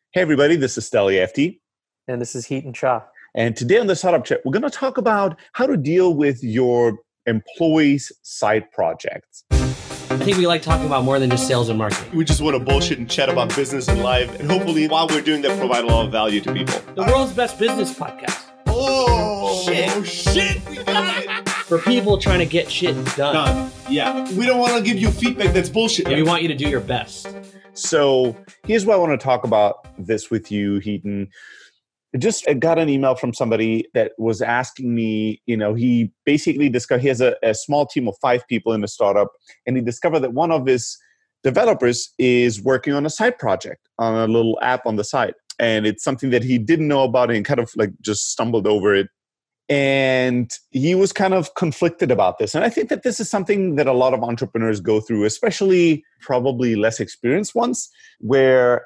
Hey everybody, this is Steli FT. And this is Heaton Shah. And today on the Startup Chat, we're going to talk about how to deal with your employees' side projects. I think we like talking about more than just sales and marketing. We just want to bullshit and chat about business and life. And hopefully, while we're doing that, provide a lot of value to people. The world's best business podcast. Oh, shit. We got it. For people trying to get shit done. Yeah. We don't want to give you feedback that's bullshit. We want you to do your best. So here's why I want to talk about this with you, Heaton. I got an email from somebody that was asking me, he basically discovered he has a small team of 5 people in a startup, and he discovered that one of his developers is working on a side project on a little app on the side. And it's something that he didn't know about and kind of like just stumbled over it. And he was kind of conflicted about this. And I think that this is something that a lot of entrepreneurs go through, especially probably less experienced ones, where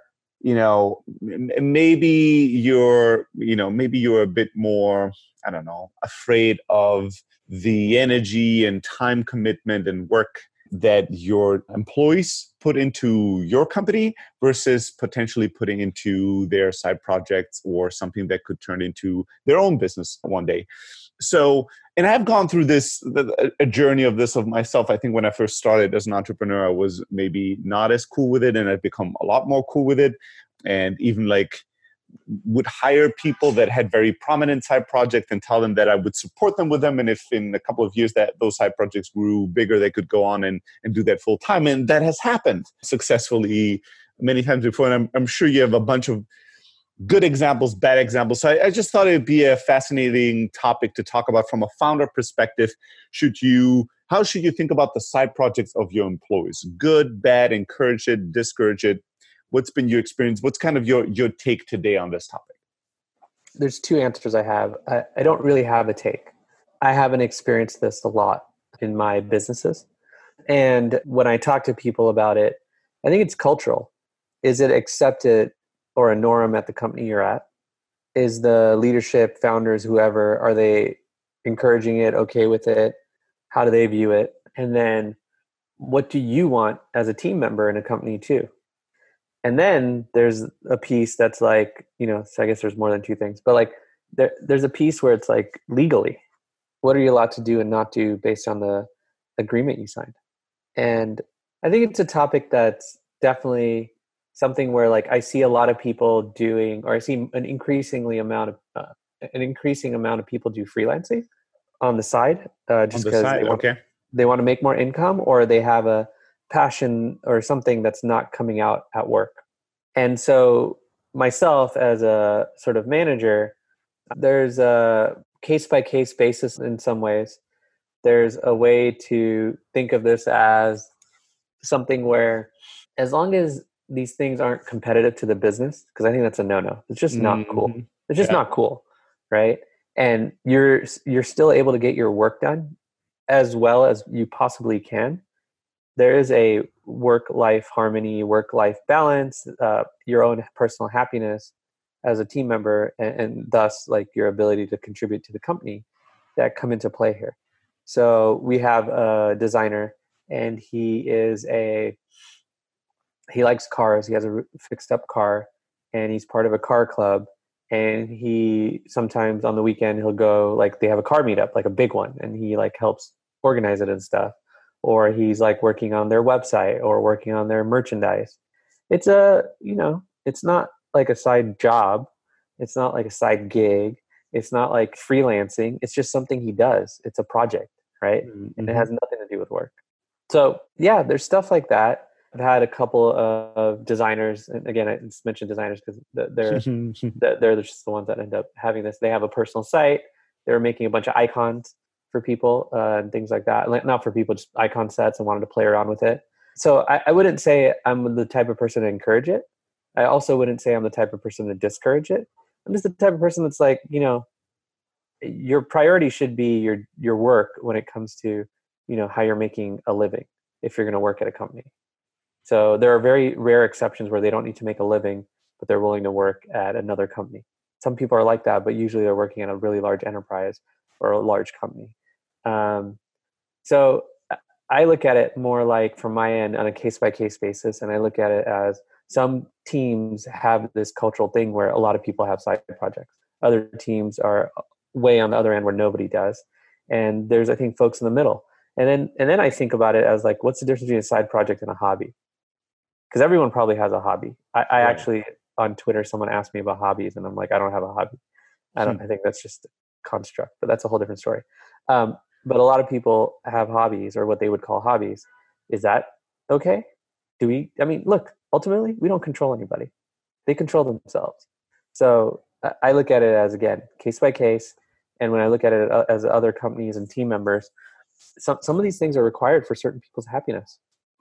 maybe you're a bit more, afraid of the energy and time commitment and work that your employees put into your company versus potentially putting into their side projects or something that could turn into their own business one day. So, and I've gone through a journey of this of myself. I think when I first started as an entrepreneur, I was maybe not as cool with it, and I've become a lot more cool with it. And even would hire people that had very prominent side projects and tell them that I would support them with them. And if in a couple of years that those side projects grew bigger, they could go on and do that full time. And that has happened successfully many times before. And I'm sure you have a bunch of good examples, bad examples. So I just thought it'd be a fascinating topic to talk about from a founder perspective. How should you think about the side projects of your employees? Good, bad, encourage it, discourage it? What's been your experience? What's kind of your take today on this topic? There's 2 answers I have. I don't really have a take. I haven't experienced this a lot in my businesses. And when I talk to people about it, I think it's cultural. Is it accepted or a norm at the company you're at? Is the leadership, founders, whoever, are they encouraging it, okay with it? How do they view it? And then what do you want as a team member in a company too? And then there's a piece that's so I guess there's more than 2 things, but there's a piece where it's legally, what are you allowed to do and not do based on the agreement you signed? And I think it's a topic that's definitely something where I see a lot of people doing, or I see an increasing amount of people do freelancing on the side, just because they want to make more income, or they have a passion or something that's not coming out at work. And so myself as a sort of manager, there's a case-by-case basis in some ways. There's a way to think of this as something where, as long as these things aren't competitive to the business, because I think that's a no-no. It's just not cool. It's just not cool, right? And you're still able to get your work done as well as you possibly can. There is a work-life harmony, work-life balance, your own personal happiness as a team member, and thus your ability to contribute to the company that come into play here. So we have a designer, and he likes cars. He has a fixed-up car, and he's part of a car club. And he sometimes on the weekend he'll go, they have a car meetup, a big one, and he helps organize it and stuff. Or he's working on their website or working on their merchandise. It's it's not like a side job. It's not like a side gig. It's not like freelancing. It's just something he does. It's a project, right? Mm-hmm. And it has nothing to do with work. So yeah, there's stuff like that. I've had a couple of designers, and again, I just mentioned designers because they're just the ones that end up having this. They have a personal site. They're making a bunch of icons for people and things like that. Not for people, just icon sets, and wanted to play around with it. So I wouldn't say I'm the type of person to encourage it. I also wouldn't say I'm the type of person to discourage it. I'm just the type of person that's your priority should be your work when it comes to, how you're making a living if you're going to work at a company. So there are very rare exceptions where they don't need to make a living, but they're willing to work at another company. Some people are like that, but usually they're working at a really large enterprise or a large company. So I look at it more from my end on a case-by-case basis, and I look at it as some teams have this cultural thing where a lot of people have side projects. Other teams are way on the other end where nobody does. And there's, I think, folks in the middle. And then I think about it as like, what's the difference between a side project and a hobby? Because everyone probably has a hobby. I actually, on Twitter, someone asked me about hobbies, and I'm like, I don't have a hobby. I think that's just a construct, but that's a whole different story. But a lot of people have hobbies, or what they would call hobbies. Is that okay? Look, ultimately, we don't control anybody. They control themselves. So I look at it as, again, case by case. And when I look at it as other companies and team members, some of these things are required for certain people's happiness.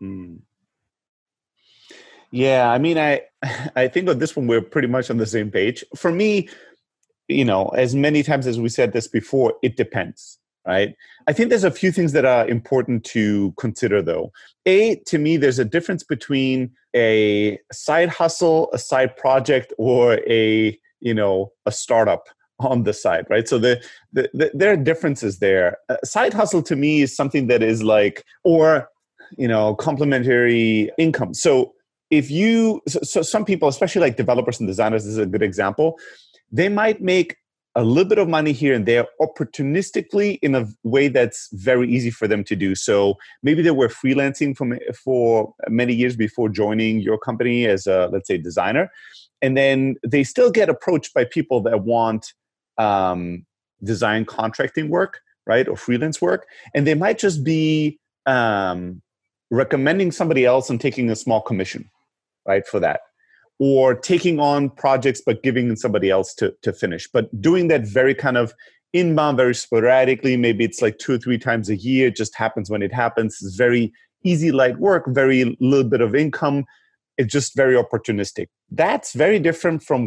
Yeah, I mean, I think on this one, we're pretty much on the same page. For me, as many times as we said this before, it depends, right? I think there's a few things that are important to consider, though. To me, there's a difference between a side hustle, a side project, or a startup on the side, right? So there are differences there. Side hustle to me is something that is like, or complementary income. So some people, especially like developers and designers, this is a good example. They might make a little bit of money here and there opportunistically in a way that's very easy for them to do. So maybe they were freelancing for many years before joining your company as a, let's say, designer. And then they still get approached by people that want design contracting work, right? Or freelance work. And they might just be recommending somebody else and taking a small commission, right, for that. Or taking on projects but giving somebody else to finish. But doing that very kind of inbound, very sporadically. Maybe it's like 2 or 3 times a year. It just happens when it happens. It's very easy, light work, very little bit of income. It's just very opportunistic. That's very different from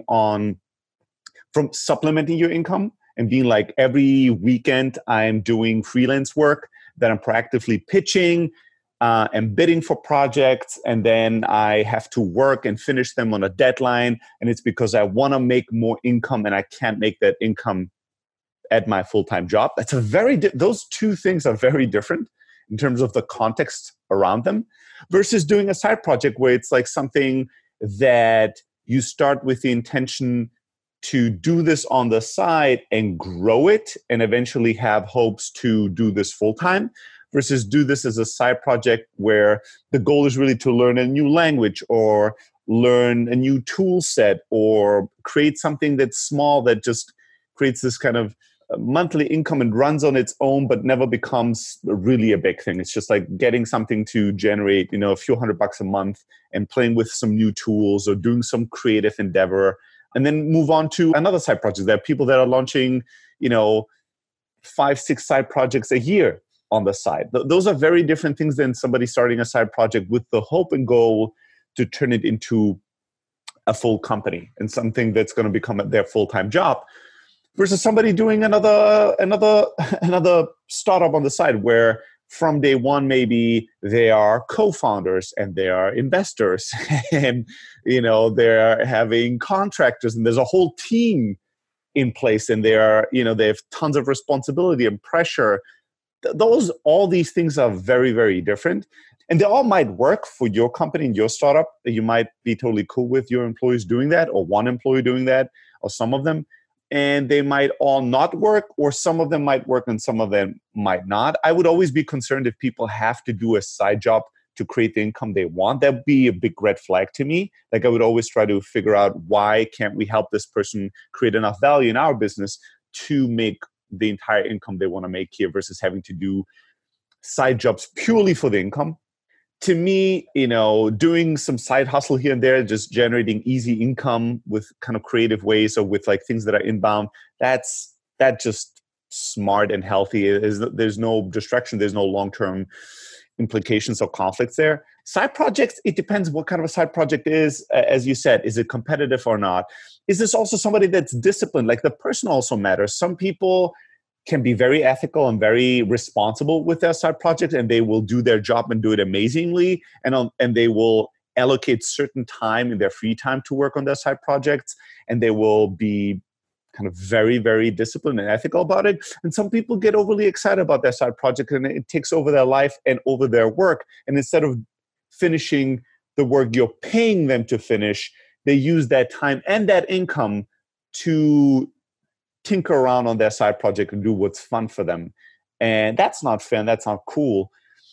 from supplementing your income and being like, every weekend I'm doing freelance work that I'm proactively pitching and bidding for projects, and then I have to work and finish them on a deadline, and it's because I want to make more income and I can't make that income at my full-time job. That's those two things are very different in terms of the context around them, versus doing a side project where it's like something that you start with the intention to do this on the side and grow it and eventually have hopes to do this full-time, versus do this as a side project where the goal is really to learn a new language or learn a new tool set or create something that's small that just creates this kind of monthly income and runs on its own but never becomes really a big thing. It's just like getting something to generate, a few $100 a month and playing with some new tools or doing some creative endeavor, and then move on to another side project. There are people that are launching, 5-6 side projects a year on the side. Those are very different things than somebody starting a side project with the hope and goal to turn it into a full company and something that's going to become their full-time job, versus somebody doing another startup on the side where from day one, maybe they are co-founders and they are investors and, they're having contractors and there's a whole team in place and they have tons of responsibility and pressure. All these things are very, very different. And they all might work for your company and your startup. You might be totally cool with your employees doing that, or one employee doing that, or some of them. And they might all not work, or some of them might work and some of them might not. I would always be concerned if people have to do a side job to create the income they want. That would be a big red flag to me. Like, I would always try to figure out, why can't we help this person create enough value in our business to make the entire income they want to make here, versus having to do side jobs purely for the income. To me, doing some side hustle here and there, just generating easy income with kind of creative ways or with like things that are inbound, that's just smart and healthy. There's no distraction. There's no long-term implications or conflicts there. Side projects, it depends what kind of a side project is. As you said, is it competitive or not? Is this also somebody that's disciplined? Like, the person also matters. Some people can be very ethical and very responsible with their side project, and they will do their job and do it amazingly, and they will allocate certain time in their free time to work on their side projects, and they will be kind of very, very disciplined and ethical about it. And some people get overly excited about their side project, and it takes over their life and over their work. And instead of finishing the work you're paying them to finish, they use that time and that income to tinker around on their side project and do what's fun for them. And that's not fair, and that's not cool.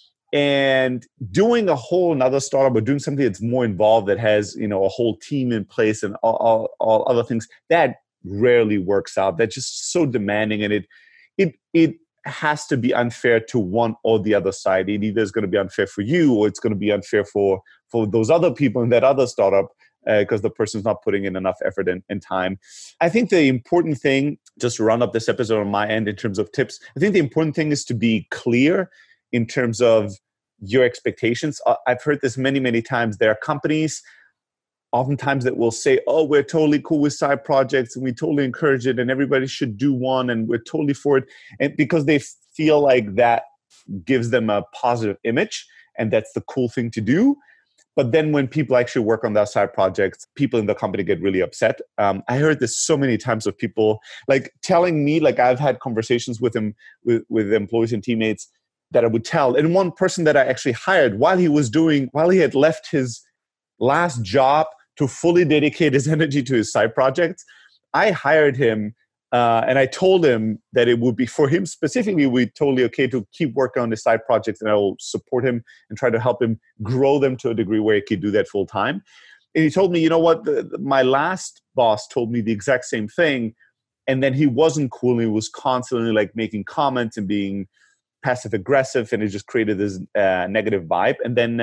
And doing a whole another startup or doing something that's more involved, that has, you know, a whole team in place and all other things, that rarely works out. That's just so demanding, and it has to be unfair to one or the other side. It either is going to be unfair for you, or it's going to be unfair for those other people in that other startup, because the person's not putting in enough effort and time. I think the important thing, just to round up this episode on my end in terms of tips, I think the important thing is to be clear in terms of your expectations. I've heard this many, many times. There are companies oftentimes that will say, oh, we're totally cool with side projects and we totally encourage it and everybody should do one and we're totally for it. And because they feel like that gives them a positive image and that's the cool thing to do. But then when people actually work on their side projects, people in the company get really upset. I heard this so many times of people like telling me, like I've had conversations with them, with employees and teammates that I would tell. And one person that I actually hired while he had left his last job to fully dedicate his energy to his side projects, I hired him and I told him that it would be, for him specifically, we're totally okay to keep working on his side projects, and I will support him and try to help him grow them to a degree where he could do that full time. And he told me, you know what, my last boss told me the exact same thing. And then he wasn't cool. He was constantly like making comments and being passive aggressive, and it just created this negative vibe. And then,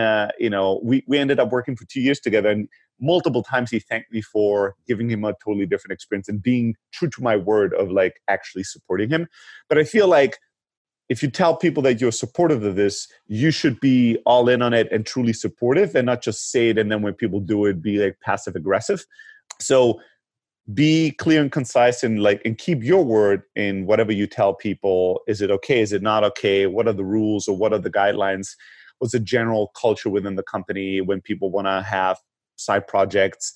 we ended up working for 2 years together, and multiple times he thanked me for giving him a totally different experience and being true to my word of like actually supporting him. But I feel like if you tell people that you're supportive of this, you should be all in on it and truly supportive, and not just say it and then when people do it, be like passive aggressive. So be clear and concise and keep your word in whatever you tell people. Is it okay? Is it not okay? What are the rules or what are the guidelines? What's the general culture within the company when people want to have side projects?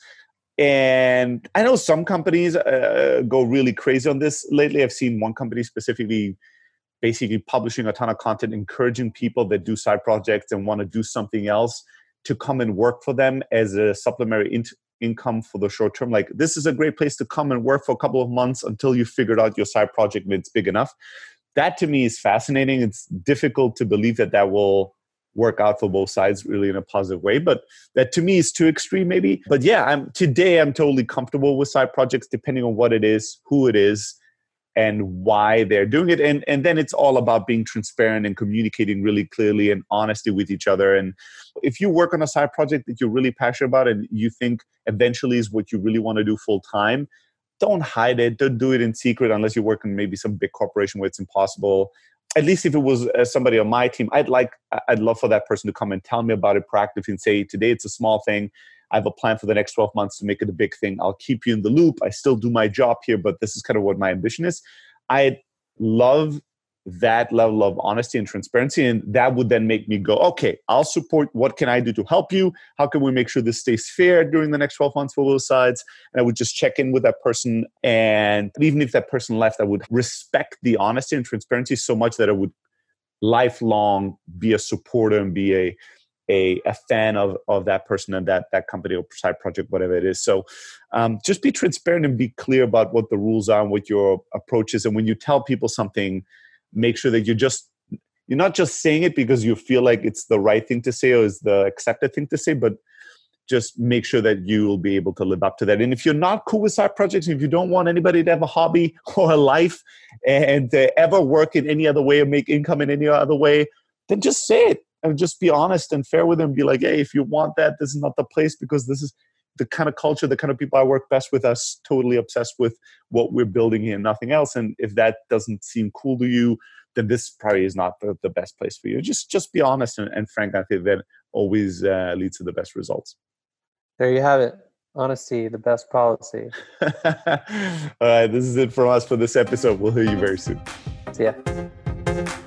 And I know some companies go really crazy on this. Lately, I've seen one company specifically basically publishing a ton of content, encouraging people that do side projects and want to do something else to come and work for them as a supplementary income for the short term. Like, this is a great place to come and work for a couple of months until you figured out your side project and it's big enough. That to me is fascinating. It's difficult to believe that will work out for both sides really in a positive way, but that to me is too extreme maybe. But yeah, I'm totally comfortable with side projects depending on what it is, who it is, and why they're doing it. And then it's all about being transparent and communicating really clearly and honesty with each other. And if you work on a side project that you're really passionate about and you think eventually is what you really want to do full time, don't hide it. Don't do it in secret unless you work in maybe some big corporation where it's impossible. At least if it was somebody on my team, I'd love for that person to come and tell me about it proactively and say, today it's a small thing. I have a plan for the next 12 months to make it a big thing. I'll keep you in the loop. I still do my job here, but this is kind of what my ambition is. I love that level of honesty and transparency. And that would then make me go, okay, I'll support. What can I do to help you? How can we make sure this stays fair during the next 12 months for both sides? And I would just check in with that person. And even if that person left, I would respect the honesty and transparency so much that I would lifelong be a supporter and be a fan of that person and that company or side project, whatever it is. So just be transparent and be clear about what the rules are and what your approach is. And when you tell people something, make sure that you're not just saying it because you feel like it's the right thing to say or is the accepted thing to say, but just make sure that you will be able to live up to that. And if you're not cool with side projects, if you don't want anybody to have a hobby or a life and to ever work in any other way or make income in any other way, then just say it and just be honest and fair with them. Be like, hey, if you want that, this is not the place because this is the kind of culture, the kind of people I work best with, us totally obsessed with what we're building here and nothing else. And if that doesn't seem cool to you, then this probably is not the best place for you. Just be honest and frank. I think that always leads to the best results. There you have it. Honesty, the best policy. All right, this is it from us for this episode. We'll hear you very soon. See ya.